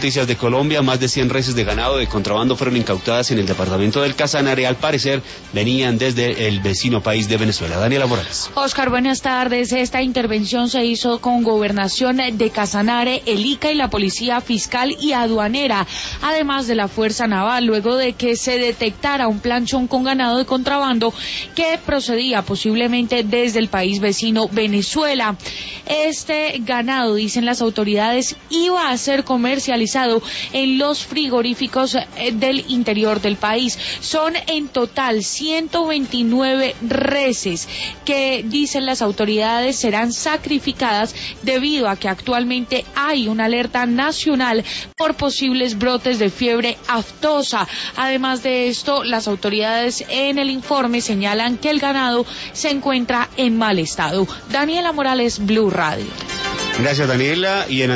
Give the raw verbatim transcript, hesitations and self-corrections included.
noticias de Colombia, más de cien reses de ganado de contrabando fueron incautadas en el departamento del Casanare. Al parecer venían desde el vecino país de Venezuela. Daniela Morales. Oscar, buenas tardes. Esta intervención se hizo con Gobernación de Casanare, el I C A y la Policía Fiscal y Aduanera, además de la Fuerza Naval, luego de que se detectara un planchón con ganado de contrabando que procedía posiblemente desde el país vecino Venezuela. Este ganado, dicen las autoridades, iba a ser comercializado en los frigoríficos del interior del país. Son en total ciento veintinueve reses que, dicen las autoridades, serán sacrificadas debido a que actualmente hay una alerta nacional por posibles brotes de fiebre aftosa. Además de esto, las autoridades en el informe señalan que el ganado se encuentra en mal estado. Daniela Morales, Blue Radio. Gracias, Daniela. Y en